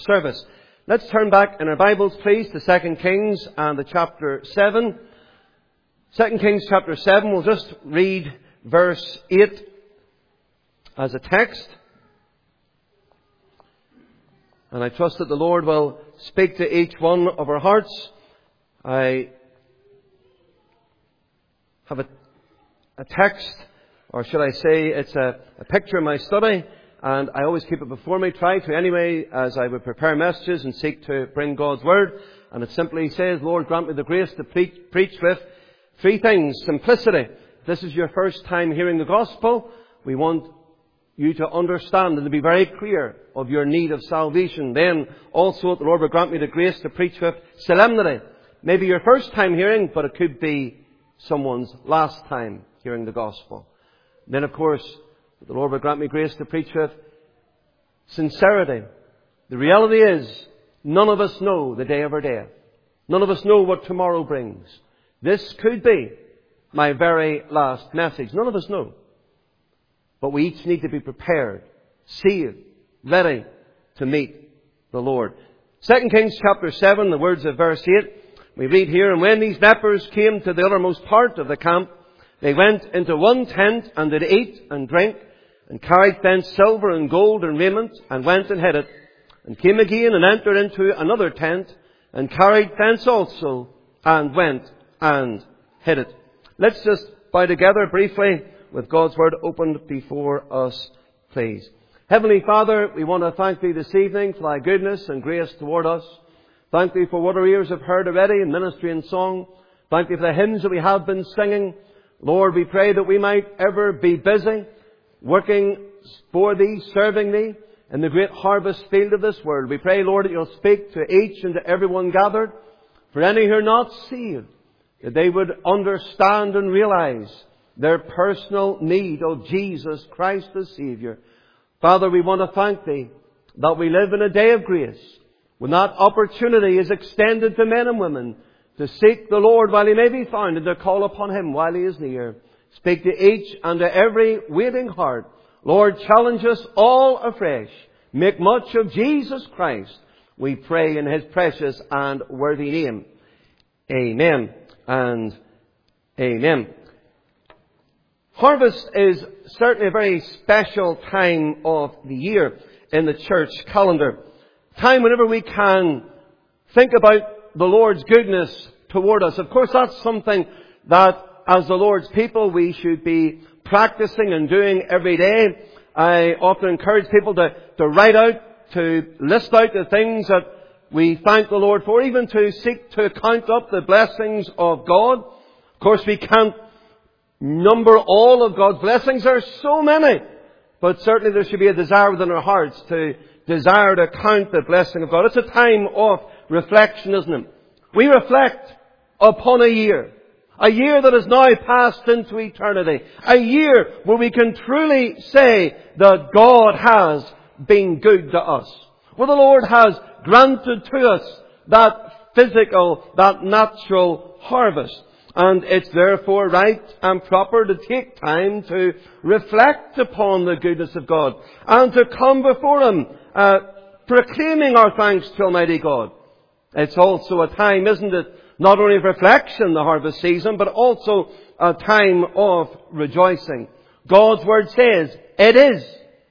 service. Let's turn back in our Bibles, please, to 2 Kings and the chapter 7. 2 Kings chapter 7, we'll just read verse 8 as a text. And I trust that the Lord will speak to each one of our hearts. I have a text, or should I say it's a picture in my study, and I always keep it before me, try to anyway, as I would prepare messages and seek to bring God's Word. And it simply says, Lord, grant me the grace to preach with three things. Simplicity. If this is your first time hearing the gospel, we want you to understand and to be very clear of your need of salvation. Then also the Lord will grant me the grace to preach with solemnity. Maybe your first time hearing, but it could be someone's last time hearing the gospel. Then of course, the Lord will grant me grace to preach with sincerity. The reality is, none of us know the day of our death. None of us know what tomorrow brings. This could be my very last message. None of us know. But we each need to be prepared, sealed, ready to meet the Lord. 2 Kings chapter 7, the words of verse 8, we read here, "And when these lepers came to the uttermost part of the camp, they went into one tent and did eat and drink, and carried thence silver and gold and raiment, and went and hid it, and came again and entered into another tent, and carried thence also, and went and hid it." Let's just bow together briefly with God's Word opened before us, please. Heavenly Father, we want to thank Thee this evening for Thy goodness and grace toward us. Thank Thee for what our ears have heard already in ministry and song. Thank Thee for the hymns that we have been singing. Lord, we pray that we might ever be busy, working for Thee, serving Thee in the great harvest field of this world. We pray, Lord, that You'll speak to each and to everyone gathered. For any who are not saved, that they would understand and realize their personal need of Jesus Christ the Saviour. Father, we want to thank Thee that we live in a day of grace, when that opportunity is extended to men and women to seek the Lord while He may be found and to call upon Him while He is near. Speak to each and to every waiting heart. Lord, challenge us all afresh. Make much of Jesus Christ. We pray in His precious and worthy name. Amen and amen. Harvest is certainly a very special time of the year in the church calendar. Time whenever we can think about the Lord's goodness toward us. Of course, that's something that as the Lord's people we should be practicing and doing every day. I often encourage people to write out, to list out the things that we thank the Lord for, even to seek to count up the blessings of God. Of course, we can't number all of God's blessings. There are so many. But certainly there should be a desire within our hearts to desire to count the blessing of God. It's a time of reflection, isn't it? We reflect upon a year that is now passed into eternity. A year where we can truly say that God has been good to us. Where the Lord has granted to us that physical, that natural harvest. And it's therefore right and proper to take time to reflect upon the goodness of God and to come before Him, proclaiming our thanks to Almighty God. It's also a time, isn't it, not only of reflection, the harvest season, but also a time of rejoicing. God's Word says it is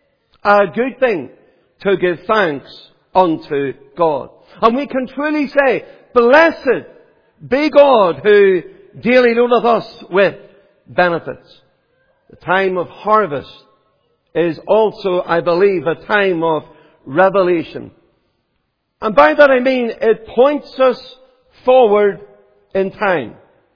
a good thing to give thanks unto God. And we can truly say, blessed be God who daily loadeth us with benefits. The time of harvest is also, I believe, a time of revelation. And by that I mean it points us forward in time.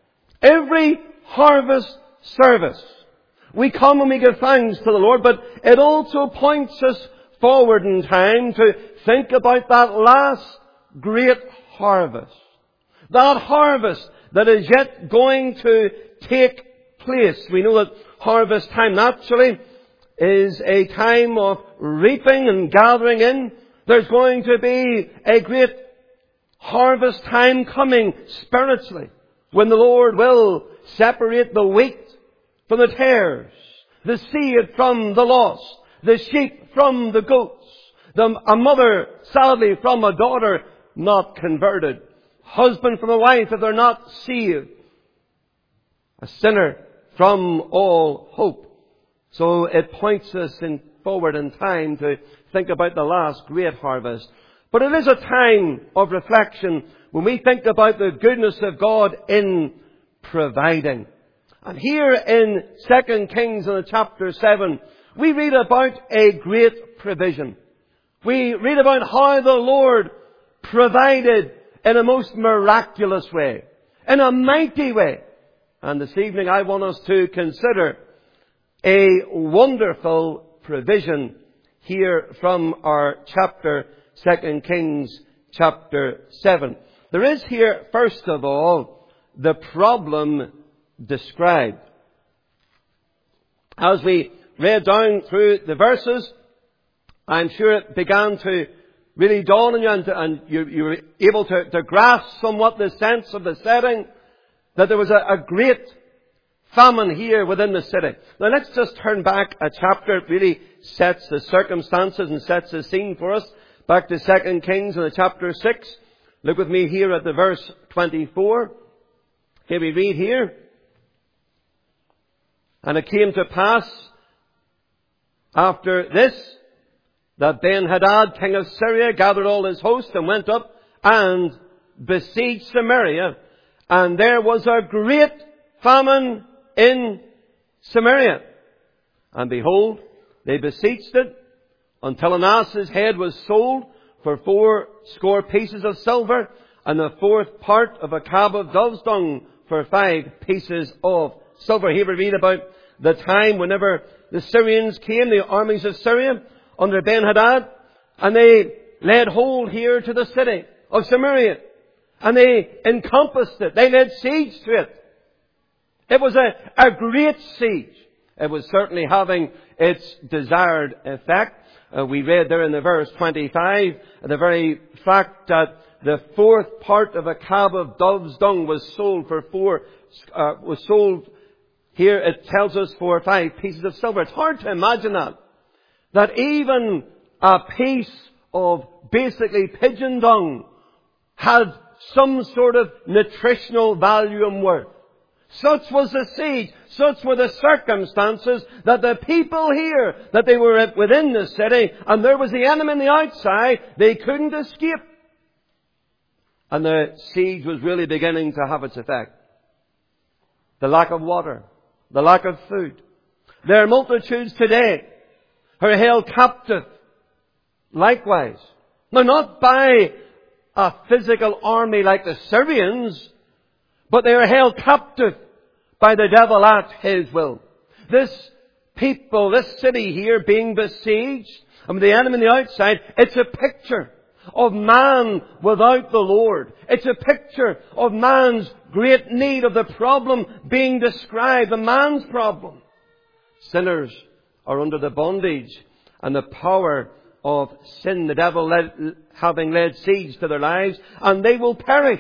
Every harvest service, we come and we give thanks to the Lord, but it also points us forward in time to think about that last great harvest. That harvest that is yet going to take place. We know that harvest time naturally is a time of reaping and gathering in. There's going to be a great harvest time coming spiritually when the Lord will separate the wheat from the tares, the seed from the lost, the sheep from the goats, A mother, sadly, from a daughter not converted. Husband from a wife if they're not saved. A sinner from all hope. So it points us forward in time to think about the last great harvest. But it is a time of reflection when we think about the goodness of God in providing. And here in 2 Kings in chapter 7, we read about a great provision. We read about how the Lord provided in a most miraculous way, in a mighty way. And this evening I want us to consider a wonderful provision here from our chapter, 2 Kings chapter 7. There is here, first of all, the problem described. As we read down through the verses, I'm sure it began to really dawn on you, and you were able to grasp somewhat the sense of the setting, that there was a great famine here within the city. Now let's just turn back a chapter. It really sets the circumstances and sets the scene for us. Back to 2 Kings in chapter 6. Look with me here at the verse 24. Here we read here. And it came to pass after this that Ben-Hadad, king of Syria, gathered all his host and went up and besieged Samaria. And there was a great famine in Samaria. And behold, they besieged it until an ass's head was sold for 80 pieces of silver, and the 4th part of a cab of dove's dung for 5 pieces of silver. Here we read about the time whenever the Syrians came, the armies of Syria, under Ben-Hadad, and they laid hold here to the city of Samaria. And they encompassed it. They laid siege to it. It was a great siege. It was certainly having its desired effect. We read there in the verse 25, the very fact that the 4th part of a cab of dove's dung was sold here it tells us for 5 pieces of silver. It's hard to imagine that even a piece of basically pigeon dung had some sort of nutritional value and worth. Such was the siege, such were the circumstances that the people here, that they were within the city, and there was the enemy on the outside, they couldn't escape. And the siege was really beginning to have its effect. The lack of water, the lack of food. There are multitudes today who are held captive likewise. Now, not by a physical army like the Syrians, but they are held captive by the devil at his will. This people, this city here being besieged, and with the enemy on the outside, it's a picture of man without the Lord. It's a picture of man's great need, of the problem being described, the man's problem. Sinners are under the bondage and the power of sin, the devil having laid siege to their lives, and they will perish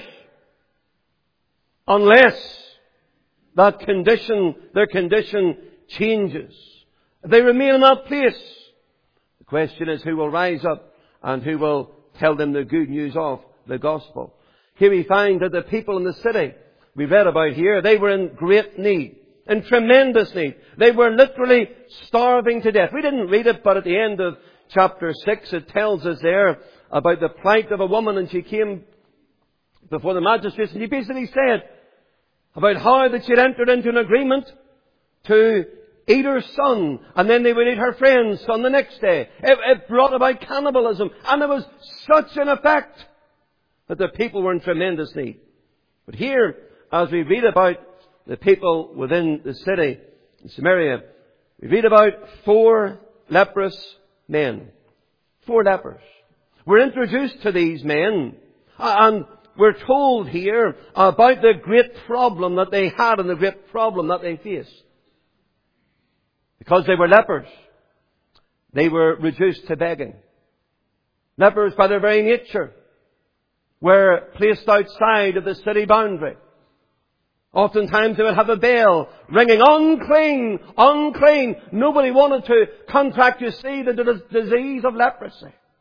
unless their condition changes. If they remain in that place, the question is who will rise up and who will tell them the good news of the gospel. Here we find that the people in the city we read about here, they were in great need, in tremendous need. They were literally starving to death. We didn't read it, but at the end of chapter 6 it tells us there about the plight of a woman, and she came before the magistrates and she basically said about how that she had entered into an agreement to eat her son, and then they would eat her friend's son the next day. It brought about cannibalism, and it was such an effect that the people were in tremendous need. But here, as we read about the people within the city in Samaria, we read about 4 leprous men. 4 lepers. We're introduced to these men, and we're told here about the great problem that they had and the great problem that they faced. Because they were lepers, they were reduced to begging. Lepers, by their very nature, were placed outside of the city boundary. Oftentimes they would have a bell ringing, unclean, unclean. Nobody wanted to contract, you see, the disease of leprosy.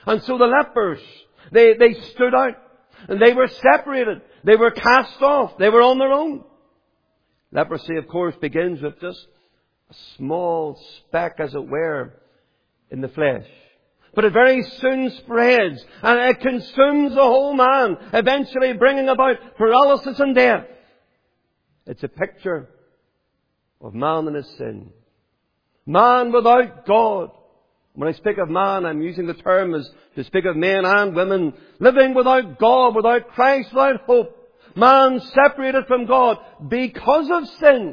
And so the lepers, they stood out. And they were separated. They were cast off. They were on their own. Leprosy, of course, begins with just a small speck, as it were, in the flesh. But it very soon spreads, and it consumes the whole man, eventually bringing about paralysis and death. It's a picture of man and his sin. Man without God. When I speak of man, I'm using the term as to speak of men and women living without God, without Christ, without hope. Man separated from God because of sin.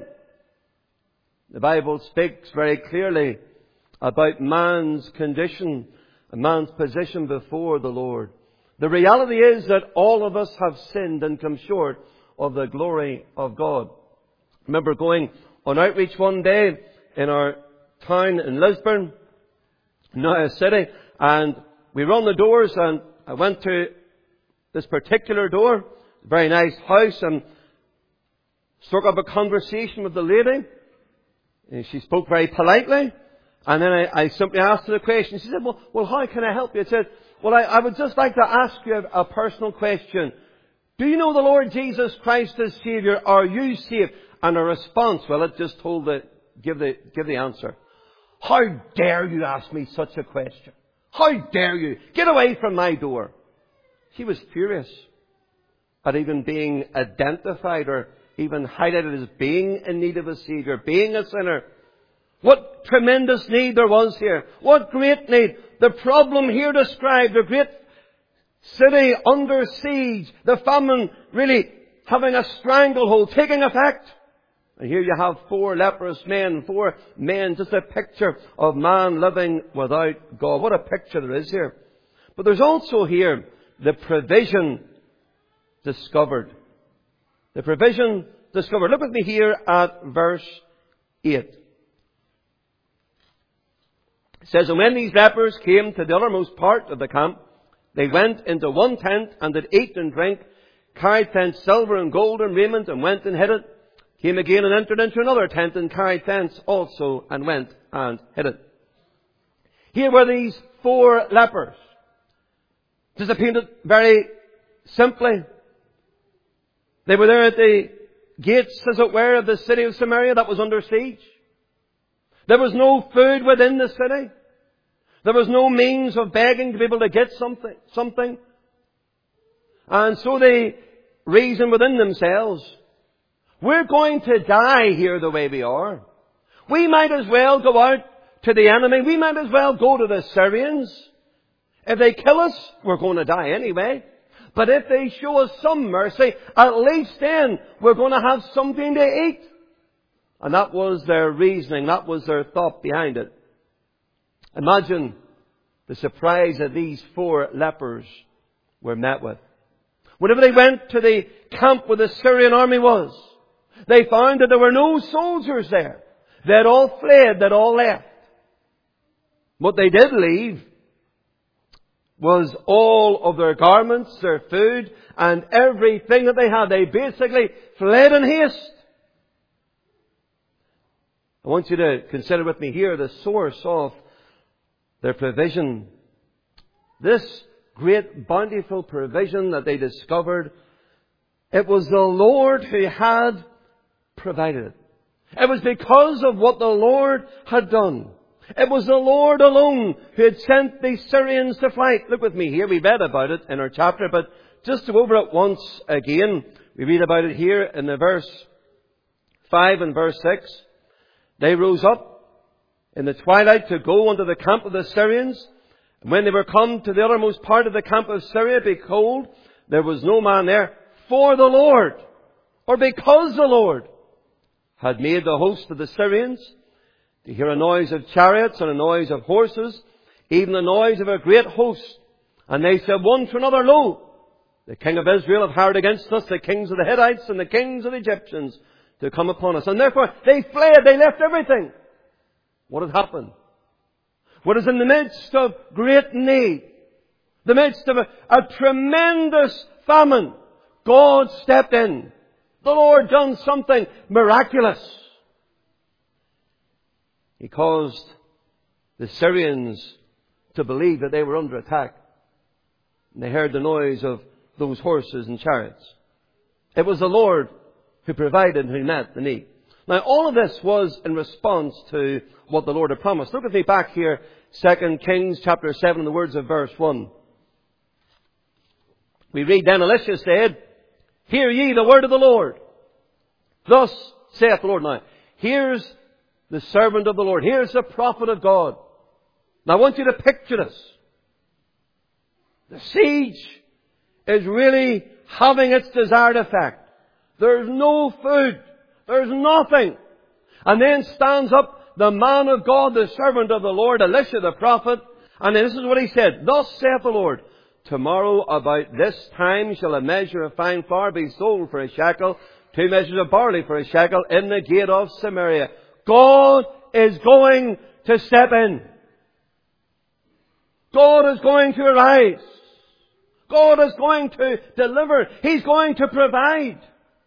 The Bible speaks very clearly about man's condition and man's position before the Lord. The reality is that all of us have sinned and come short of the glory of God. I remember going on outreach one day in our town in Lisburn, now a city, and we run the doors, and I went to this particular door, a very nice house, and struck up a conversation with the lady. And she spoke very politely, and then I simply asked her the question. She said, well, how can I help you? I said, well, I would just like to ask you a personal question. Do you know the Lord Jesus Christ as Saviour? Are you saved? And a response, well, it just told give the answer. How dare you ask me such a question? How dare you? Get away from my door. She was furious at even being identified or even highlighted as being in need of a Saviour, being a sinner. What tremendous need there was here. What great need. The problem here described, the great city under siege, the famine really having a stranglehold, taking effect. And here you have 4 leprous men, 4 men, just a picture of man living without God. What a picture there is here. But there's also here the provision discovered. The provision discovered. Look with me here at verse 8. It says, and when these lepers came to the uttermost part of the camp, they went into one tent and did eat and drink, carried thence silver and gold and raiment, and went and hid it. Came again and entered into another tent and carried thence also and went and hid it. Here were these 4 lepers. Just to paint it very simply, they were there at the gates, as it were, of the city of Samaria that was under siege. There was no food within the city. There was no means of begging to be able to get something. And so they reasoned within themselves, we're going to die here the way we are. We might as well go out to the enemy. We might as well go to the Syrians. If they kill us, we're going to die anyway. But if they show us some mercy, at least then we're going to have something to eat. And that was their reasoning. That was their thought behind it. Imagine the surprise that these 4 lepers were met with. Whenever they went to the camp where the Syrian army was, they found that there were no soldiers there. They had all fled. They had all left. What they did leave was all of their garments, their food, and everything that they had. They basically fled in haste. I want you to consider with me here the source of their provision. This great bountiful provision that they discovered, it was the Lord who had provided it. It was because of what the Lord had done. It was the Lord alone who had sent the Syrians to flight. Look with me here. We read about it in our chapter, but just to go over it once again, we read about it here in the verse 5 and verse 6. They rose up in the twilight to go unto the camp of the Syrians. And when they were come to the uttermost part of the camp of Syria, behold, there was no man there, for the Lord, or because the Lord had made the host of the Syrians to hear a noise of chariots and a noise of horses, even the noise of a great host. And they said one to another, Lo, the king of Israel hath hired against us the kings of the Hittites and the kings of the Egyptians to come upon us. And therefore they fled, they left everything. What had happened? What is in the midst of great need, the midst of a tremendous famine, God stepped in. The Lord done something miraculous. He caused the Syrians to believe that they were under attack. And they heard the noise of those horses and chariots. It was the Lord who provided and who met the need. Now, all of this was in response to what the Lord had promised. Look with me back here, 2 Kings chapter 7, in the words of verse 1. We read, Then Elisha said, Hear ye the word of the Lord. Thus saith the Lord. Now, here's the servant of the Lord. Here's the prophet of God. Now, I want you to picture this. The siege is really having its desired effect. There's no food. There's nothing. And then stands up the man of God, the servant of the Lord, Elisha the prophet. And this is what he said. Thus saith the Lord, Tomorrow about this time shall a measure of fine flour be sold for a shekel, 2 measures of barley for a shekel in the gate of Samaria. God is going to step in. God is going to arise. God is going to deliver. He's going to provide.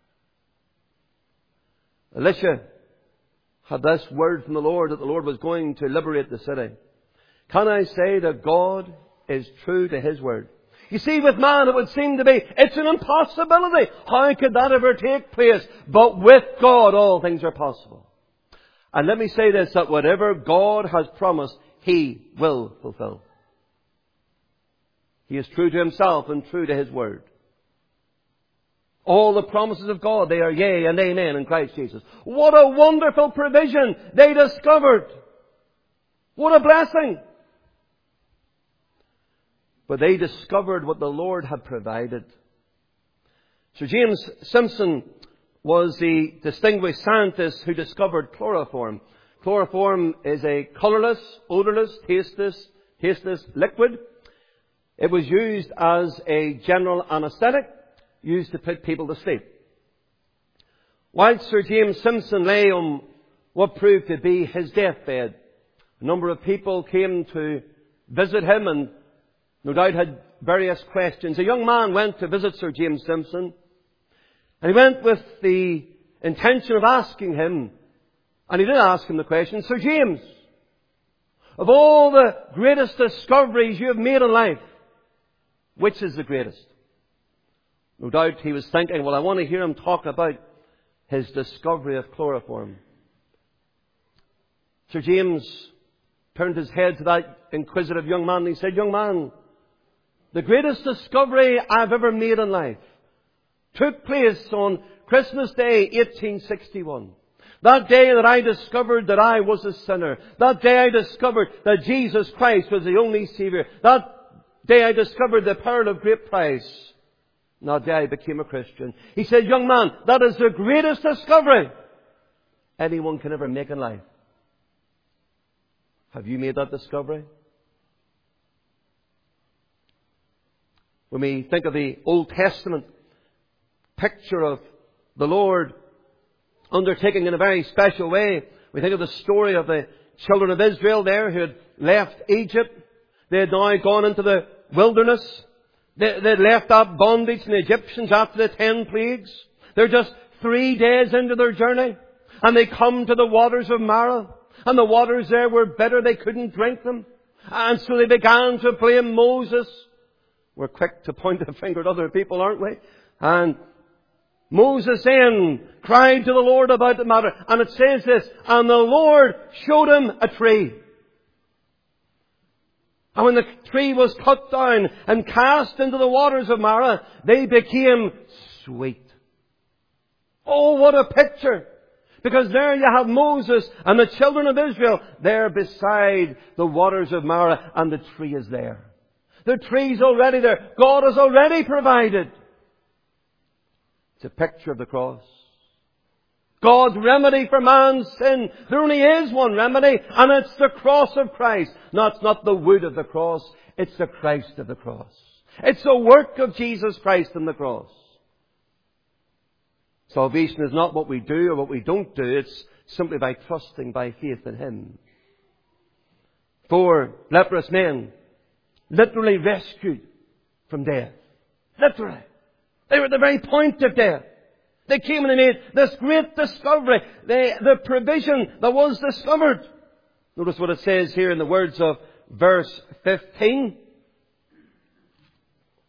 Elisha had this word from the Lord that the Lord was going to liberate the city. Can I say that God is true to His word? You see, with man it would seem to be, it's an impossibility. How could that ever take place? But with God all things are possible. And let me say this, that whatever God has promised, He will fulfill. He is true to Himself and true to His word. All the promises of God, they are yea and amen in Christ Jesus. What a wonderful provision they discovered. What a blessing. But they discovered what the Lord had provided. Sir James Simpson was the distinguished scientist who discovered chloroform. Chloroform is a colourless, odourless, tasteless liquid. It was used as a general anaesthetic, used to put people to sleep. While Sir James Simpson lay on what proved to be his deathbed, a number of people came to visit him and no doubt had various questions. A young man went to visit Sir James Simpson, and he went with the intention of asking him, and he did ask him the question, Sir James, of all the greatest discoveries you have made in life, which is the greatest? No doubt he was thinking, well, I want to hear him talk about his discovery of chloroform. Sir James turned his head to that inquisitive young man and he said, Young man, the greatest discovery I've ever made in life took place on Christmas Day, 1861. That day that I discovered that I was a sinner. That day I discovered that Jesus Christ was the only Saviour. That day I discovered the pearl of great price. And that day I became a Christian. He said, Young man, that is the greatest discovery anyone can ever make in life. Have you made that discovery? When we think of the Old Testament picture of the Lord undertaking in a very special way, we think of the story of the children of Israel there who had left Egypt. They had now gone into the wilderness. They had left that bondage from the Egyptians after the 10 plagues. They're just 3 days into their journey. And they come to the waters of Marah. And the waters there were bitter. They couldn't drink them. And so they began to blame Moses. We're quick to point the finger at other people, aren't we? And Moses then cried to the Lord about the matter. And it says this, and the Lord showed him a tree. And when the tree was cut down and cast into the waters of Marah, they became sweet. Oh, what a picture! Because there you have Moses and the children of Israel there beside the waters of Marah, and the tree is there. The tree's already there. God has already provided. It's a picture of the cross. God's remedy for man's sin. There only is one remedy, and it's the cross of Christ. No, it's not the wood of the cross. It's the Christ of the cross. It's the work of Jesus Christ on the cross. Salvation is not what we do or what we don't do. It's simply by trusting by faith in Him. 4 leprous men, literally rescued from death. Literally. They were at the very point of death. They came and they made this great discovery. The provision that was discovered. Notice what it says here in the words of verse 15.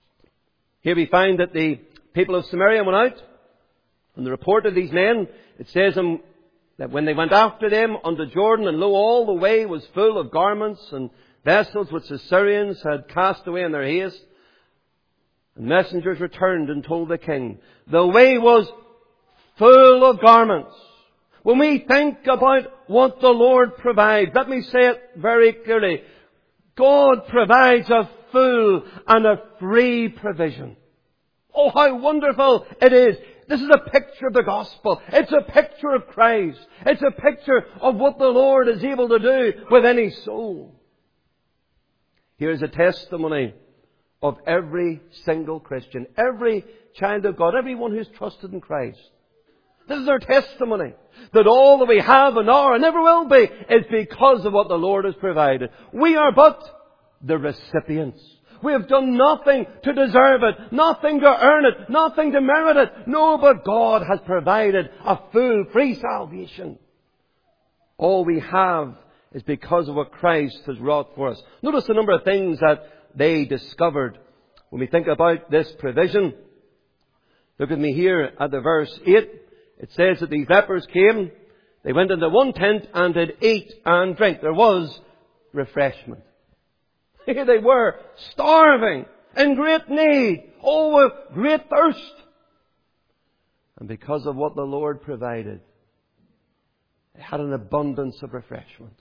Here we find that the people of Samaria went out, and the report of these men, it says that when they went after them unto Jordan, and lo, all the way was full of garments and vessels which the Syrians had cast away in their haste. And messengers returned and told the king, the way was full of garments. When we think about what the Lord provides, let me say it very clearly. God provides a full and a free provision. Oh, how wonderful it is. This is a picture of the gospel. It's a picture of Christ. It's a picture of what the Lord is able to do with any soul. Here's a testimony of every single Christian, every child of God, everyone who's trusted in Christ. This is our testimony, that all that we have and are and never will be is because of what the Lord has provided. We are but the recipients. We have done nothing to deserve it, nothing to earn it, nothing to merit it. No, but God has provided a full, free salvation. All we have is because of what Christ has wrought for us. Notice the number of things that they discovered when we think about this provision. Look with me here at the verse 8. It says that these lepers came, they went into one tent and did eat and drink. There was refreshment. Here they were, starving, in great need, with great thirst. And because of what the Lord provided, they had an abundance of refreshment.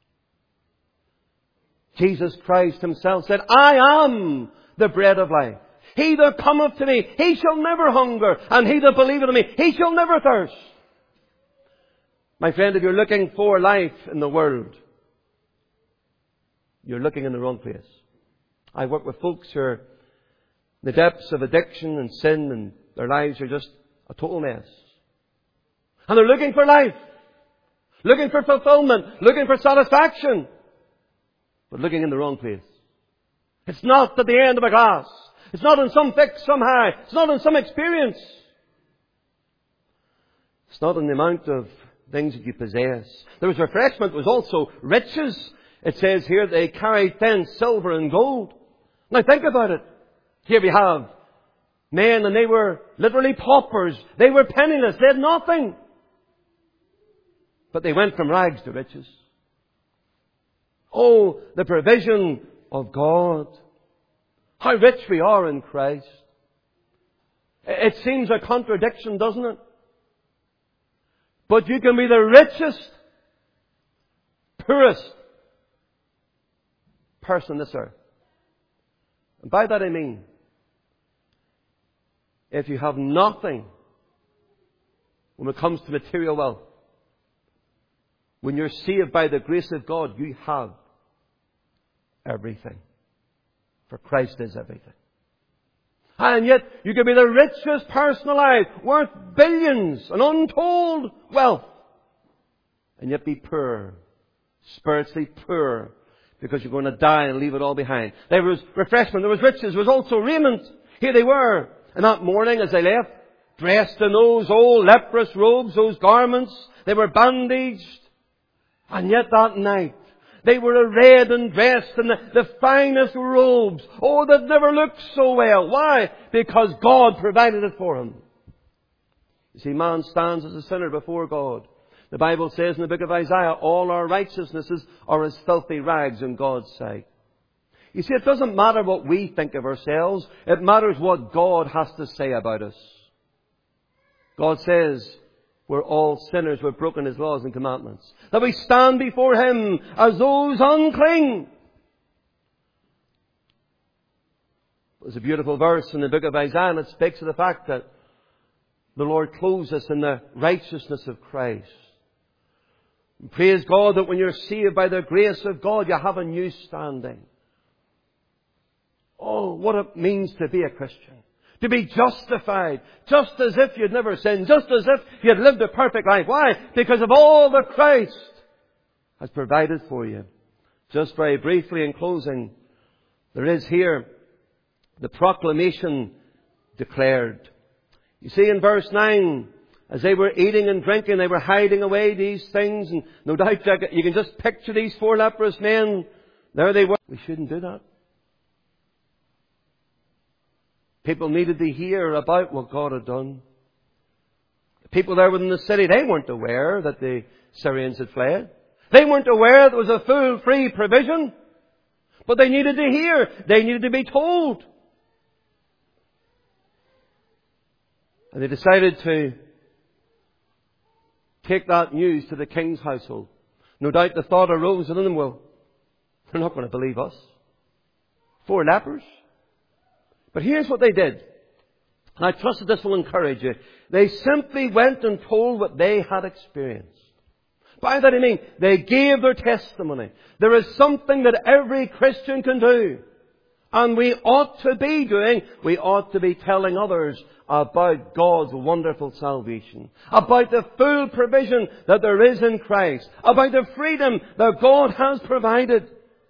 Jesus Christ Himself said, I am the bread of life. He that cometh to me, he shall never hunger, and he that believeth in me, he shall never thirst. My friend, if you're looking for life in the world, you're looking in the wrong place. I work with folks who are in the depths of addiction and sin, and their lives are just a total mess. And they're looking for life, looking for fulfillment, looking for satisfaction, but looking in the wrong place. It's not at the end of a glass. It's not in some fix, some high. It's not in some experience. It's not in the amount of things that you possess. There was refreshment. There was also riches. It says here they carried thence silver and gold. Now think about it. Here we have men, and they were literally paupers. They were penniless. They had nothing. But they went from rags to riches. Oh, the provision of God. How rich we are in Christ. It seems a contradiction, doesn't it? But you can be the richest, poorest person on this earth. And by that I mean, if you have nothing when it comes to material wealth, when you're saved by the grace of God, you have everything. For Christ is everything. And yet, you could be the richest person alive, worth billions and untold wealth, and yet be poor, spiritually poor, because you're going to die and leave it all behind. There was refreshment, there was riches, there was also raiment. Here they were, and that morning as they left, dressed in those old leprous robes, those garments, they were bandaged. And yet that night, they were arrayed and dressed in the finest robes. Oh, that never looked so well. Why? Because God provided it for them. You see, man stands as a sinner before God. The Bible says in the book of Isaiah, all our righteousnesses are as filthy rags in God's sight. You see, it doesn't matter what we think of ourselves. It matters what God has to say about us. God says, we're all sinners who have broken His laws and commandments. That we stand before Him as those unclean. There's a beautiful verse in the book of Isaiah, and it speaks of the fact that the Lord clothes us in the righteousness of Christ. And praise God that when you're saved by the grace of God, you have a new standing. Oh, what it means to be a Christian. To be justified, just as if you'd never sinned, just as if you'd lived a perfect life. Why? Because of all that Christ has provided for you. Just very briefly in closing, there is here the proclamation declared. You see in verse 9, as they were eating and drinking, they were hiding away these things, and no doubt you can just picture these 4 leprous men. There they were. We shouldn't do that. People needed to hear about what God had done. The people there within the city, they weren't aware that the Syrians had fled. They weren't aware there was a full, free provision. But they needed to hear. They needed to be told. And they decided to take that news to the king's household. No doubt the thought arose within them, well, they're not going to believe us. 4 lepers. But here's what they did. And I trust that this will encourage you. They simply went and told what they had experienced. By that I mean, they gave their testimony. There is something that every Christian can do. And we ought to be doing. We ought to be telling others about God's wonderful salvation. About the full provision that there is in Christ. About the freedom that God has provided.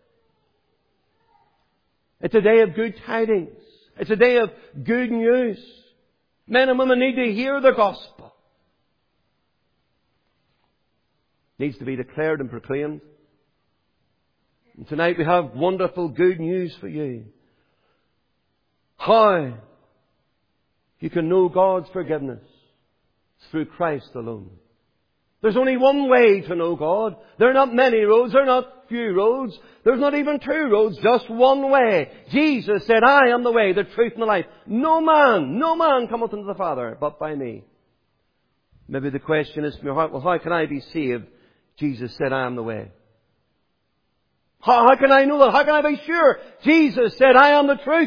It's a day of good tidings. It's a day of good news. Men and women need to hear the gospel. It needs to be declared and proclaimed. And tonight we have wonderful good news for you. How you can know God's forgiveness through Christ alone. There's only one way to know God. There are not many roads. There are not few roads. There's not even 2 roads. Just one way. Jesus said, I am the way, the truth, and the life. No man cometh unto the Father but by me. Maybe the question is from your heart, well, how can I be saved? Jesus said, I am the way. How can I know that? How can I be sure? Jesus said, I am the truth.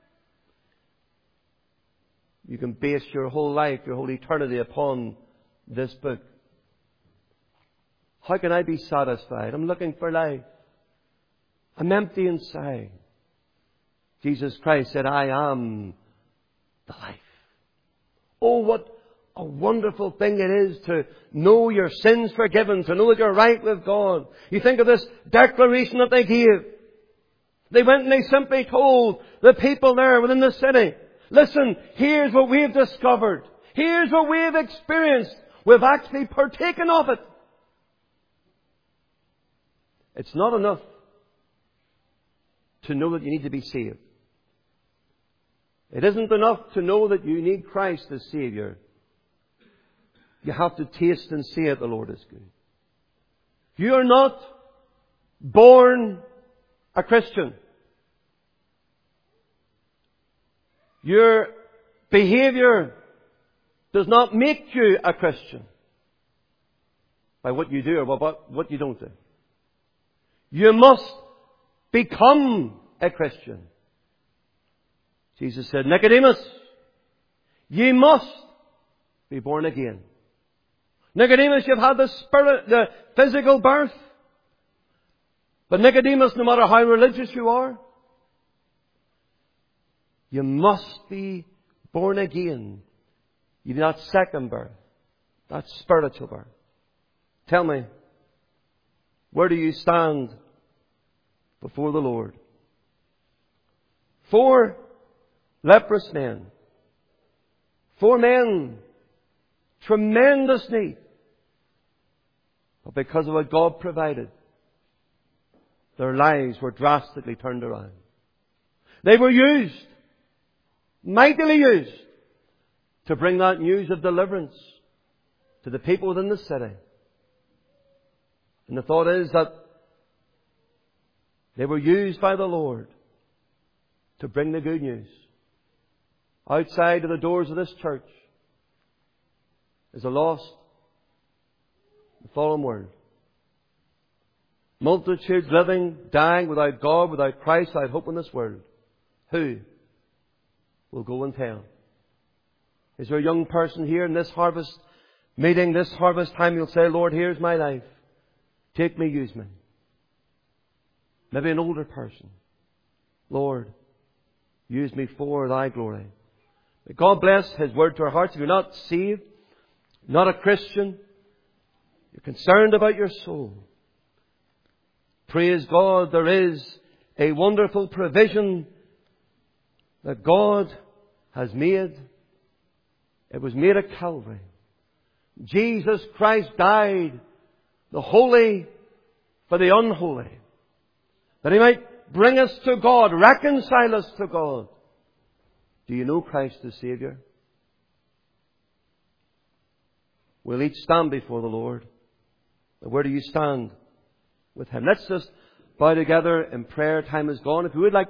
You can base your whole life, your whole eternity upon this book. How can I be satisfied? I'm looking for life. I'm empty inside. Jesus Christ said, I am the life. Oh, what a wonderful thing it is to know your sins forgiven, to know that you're right with God. You think of this declaration that they gave. They went and they simply told the people there within the city, listen, here's what we've discovered. Here's what we've experienced. We've actually partaken of it. It's not enough to know that you need to be saved. It isn't enough to know that you need Christ as Savior. You have to taste and see it, the Lord is good. If you are not born a Christian, your behavior does not make you a Christian by what you do or what you don't do. You must become a Christian. Jesus said, Nicodemus, ye must be born again. Nicodemus, you've had the physical birth. But Nicodemus, no matter how religious you are, you must be born again. You need that second birth, that spiritual birth. Tell me, where do you stand before the Lord? 4 leprous men. 4 men. Tremendous need. But because of what God provided, their lives were drastically turned around. They were used, mightily used, to bring that news of deliverance to the people within the city. And the thought is that they were used by the Lord to bring the good news. Outside of the doors of this church is a lost, fallen world. Multitudes living, dying without God, without Christ, without hope in this world. Who will go and tell? Is there a young person here in this harvest meeting, this harvest time, you'll say, Lord, here's my life. Take me, use me. Maybe an older person. Lord, use me for thy glory. May God bless His word to our hearts. If you're not saved, not a Christian, you're concerned about your soul. Praise God, there is a wonderful provision that God has made. It was made at Calvary. Jesus Christ died, the holy for the unholy, that He might bring us to God, reconcile us to God. Do you know Christ as Saviour? We'll each stand before the Lord. Where do you stand with Him? Let's just bow together in prayer. Time is gone. If you would like